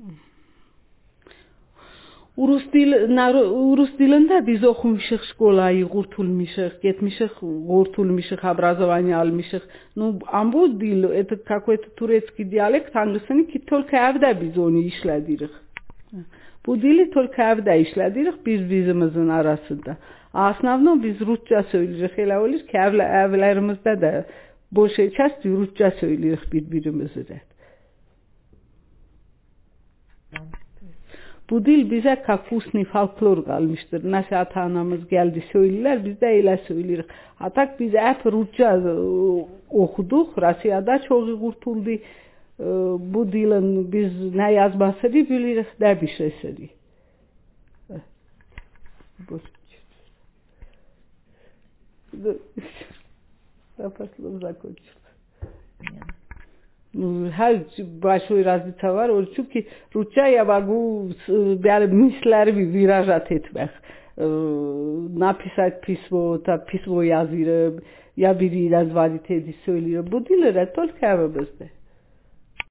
урус дилында бизоху миших школаи гуртул миших, гет миших гуртул миших образование ал миших. Ну, амбу дил, это какой-то турецкий диалект, английский, только авда бизони ишладирих. Будили только авда ишладирих, бизмазан арасында. А основном без русча söyleyirих, elə olur ki, evlerimizdə də большая часть русча söyleyirих bir-birimizə. Bu dil bize kakusni folklor kalmıştır. Nasıl ata-anamız geldi söylediler, biz de öyle söyleyirik. Hatta biz hep Rusça okuduk, Rusya'da çoğu kurtuldu. Bu dilin biz ne yazmasını bilirik, ne bir şey söyleyik. Запаслов закончил. Ну, большой разница var, çünkü Rusça я могу мыслями выражать это. Написать письмо, письмо yazırım, ya biri yazvanı tedi söylüyorum. Bu dilere только bizde.